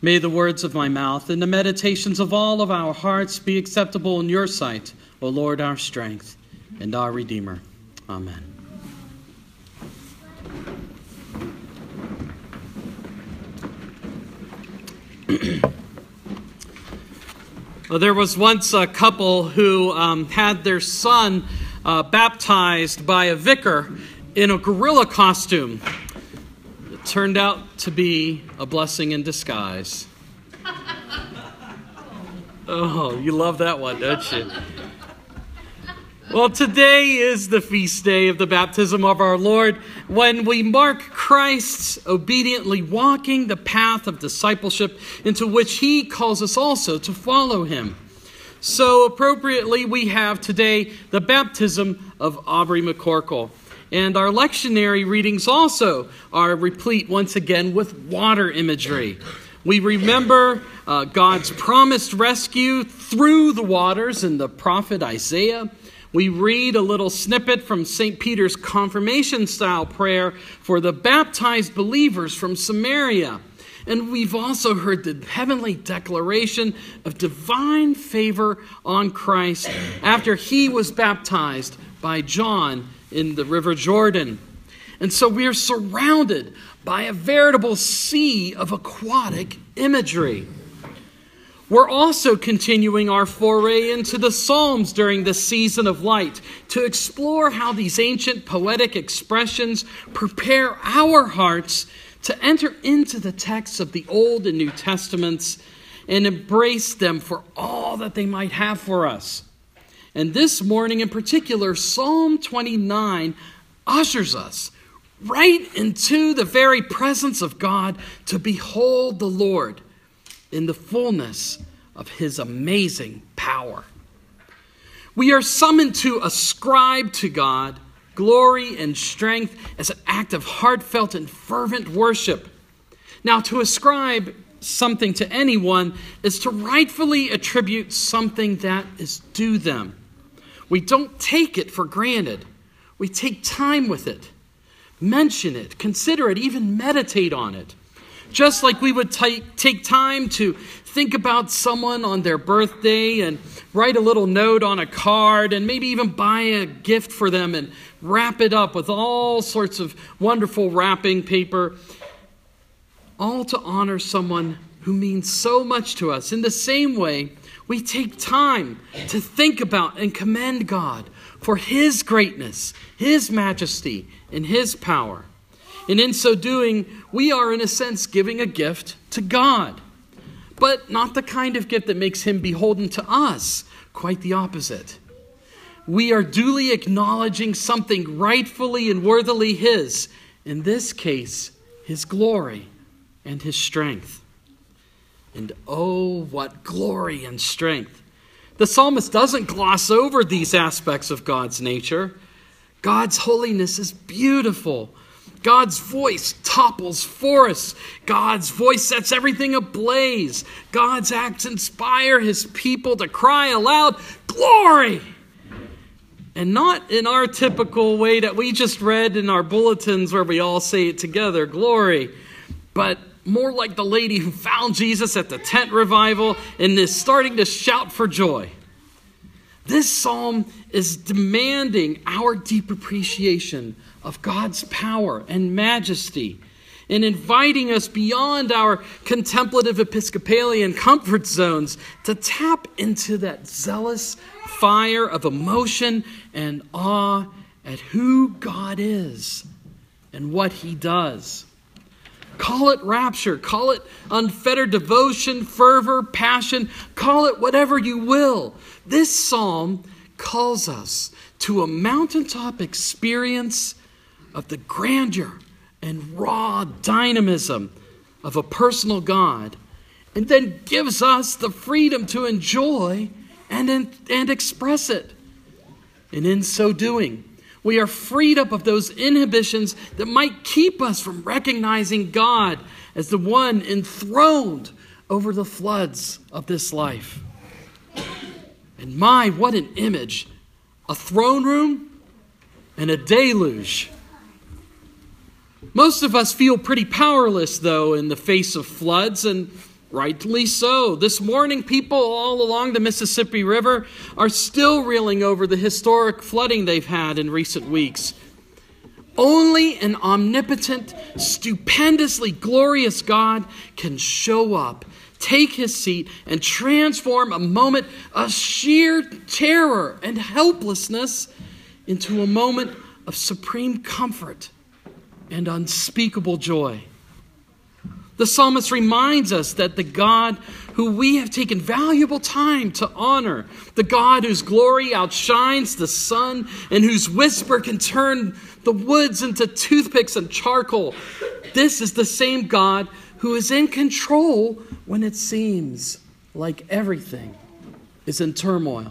May the words of my mouth and the meditations of all of our hearts be acceptable in your sight, O Lord, our strength and our Redeemer. Amen. Well, there was once a couple who had their son baptized by a vicar in a gorilla costume. It turned out to be a blessing in disguise. Oh, you love that one, don't you? Well, today is the feast day of the baptism of our Lord, when we mark Christ's obediently walking the path of discipleship into which he calls us also to follow him. So appropriately, we have today the baptism of Aubrey McCorkle. And our lectionary readings also are replete once again with water imagery. We remember God's promised rescue through the waters in the prophet Isaiah. We read a little snippet from St. Peter's confirmation-style prayer for the baptized believers from Samaria. And we've also heard the heavenly declaration of divine favor on Christ after he was baptized by John in the River Jordan. And so we are surrounded by a veritable sea of aquatic imagery. We're also continuing our foray into the Psalms during this season of light to explore how these ancient poetic expressions prepare our hearts to enter into the texts of the Old and New Testaments and embrace them for all that they might have for us. And this morning in particular, Psalm 29 ushers us right into the very presence of God to behold the Lord in the fullness of his amazing power. We are summoned to ascribe to God glory and strength as an act of heartfelt and fervent worship. Now, to ascribe something to anyone is to rightfully attribute something that is due them. We don't take it for granted. We take time with it, mention it, consider it, even meditate on it. Just like we would take time to think about someone on their birthday and write a little note on a card and maybe even buy a gift for them and wrap it up with all sorts of wonderful wrapping paper, all to honor someone who means so much to us. In the same way, we take time to think about and commend God for his greatness, his majesty, and his power. And in so doing, we are in a sense giving a gift to God. But not the kind of gift that makes him beholden to us. Quite the opposite. We are duly acknowledging something rightfully and worthily his. In this case, his glory and his strength. And oh, what glory and strength. The psalmist doesn't gloss over these aspects of God's nature. God's holiness is beautiful. God's voice topples forests. God's voice sets everything ablaze. God's acts inspire his people to cry aloud, glory! And not in our typical way that we just read in our bulletins where we all say it together, glory, but more like the lady who found Jesus at the tent revival and is starting to shout for joy. This psalm is demanding our deep appreciation of God's power and majesty and inviting us beyond our contemplative Episcopalian comfort zones to tap into that zealous fire of emotion and awe at who God is and what he does. Call it rapture, call it unfettered devotion, fervor, passion, call it whatever you will. This psalm calls us to a mountaintop experience of the grandeur and raw dynamism of a personal God, and then gives us the freedom to enjoy and express it. And in so doing, we are freed up of those inhibitions that might keep us from recognizing God as the one enthroned over the floods of this life. And my, what an image. A throne room and a deluge. Most of us feel pretty powerless, though, in the face of floods, and Rightly so. This morning, people all along the Mississippi River are still reeling over the historic flooding they've had in recent weeks. Only an omnipotent, stupendously glorious God can show up, take his seat, and transform a moment of sheer terror and helplessness into a moment of supreme comfort and unspeakable joy. The psalmist reminds us that the God who we have taken valuable time to honor, the God whose glory outshines the sun and whose whisper can turn the woods into toothpicks and charcoal, this is the same God who is in control when it seems like everything is in turmoil.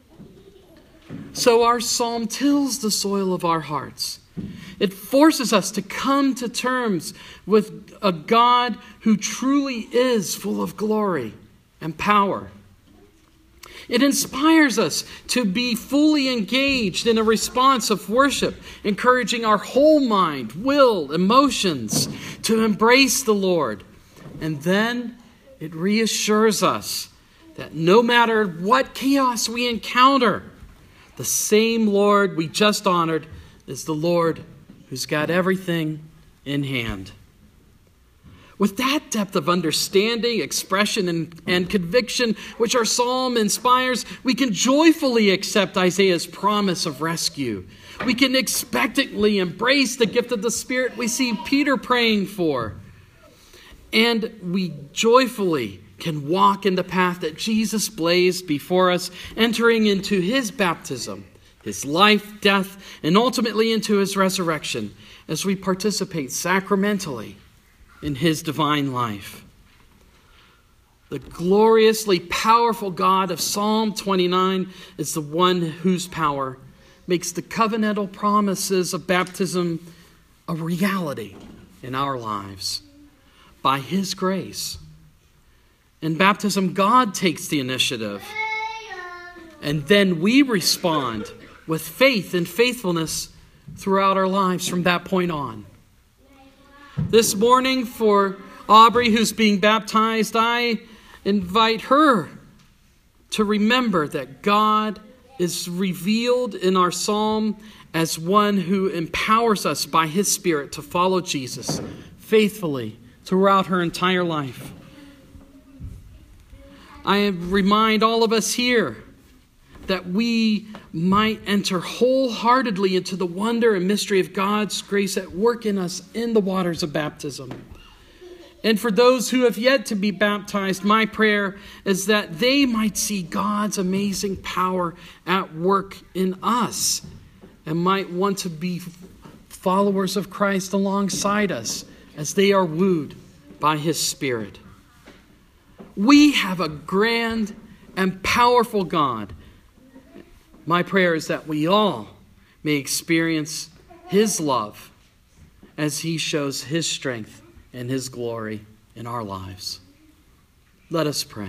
So our psalm tills the soil of our hearts. It forces us to come to terms with a God who truly is full of glory and power. It inspires us to be fully engaged in a response of worship, encouraging our whole mind, will, emotions to embrace the Lord. And then it reassures us that no matter what chaos we encounter, the same Lord we just honored is the Lord who's got everything in hand. With that depth of understanding, expression, and conviction which our psalm inspires, we can joyfully accept Isaiah's promise of rescue. We can expectantly embrace the gift of the Spirit we see Peter praying for. And we joyfully can walk in the path that Jesus blazed before us, entering into his baptism, his life, death, and ultimately into his resurrection as we participate sacramentally in his divine life. The gloriously powerful God of Psalm 29 is the one whose power makes the covenantal promises of baptism a reality in our lives. By his grace. In baptism, God takes the initiative. And then we respond with faith and faithfulness throughout our lives from that point on. This morning, for Aubrey, who's being baptized, I invite her to remember that God is revealed in our psalm as one who empowers us by his Spirit to follow Jesus faithfully throughout her entire life. I remind all of us here that we might enter wholeheartedly into the wonder and mystery of God's grace at work in us in the waters of baptism. And for those who have yet to be baptized, my prayer is that they might see God's amazing power at work in us and might want to be followers of Christ alongside us as they are wooed by his Spirit. We have a grand and powerful God. My prayer is that we all may experience his love as he shows his strength and his glory in our lives. Let us pray.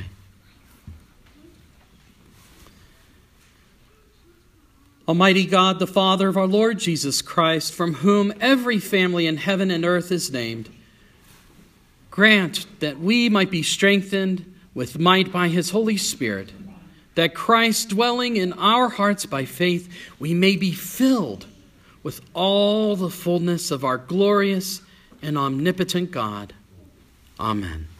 Almighty God, the Father of our Lord Jesus Christ, from whom every family in heaven and earth is named, grant that we might be strengthened with might by his Holy Spirit, that Christ dwelling in our hearts by faith, we may be filled with all the fullness of our glorious and omnipotent God. Amen.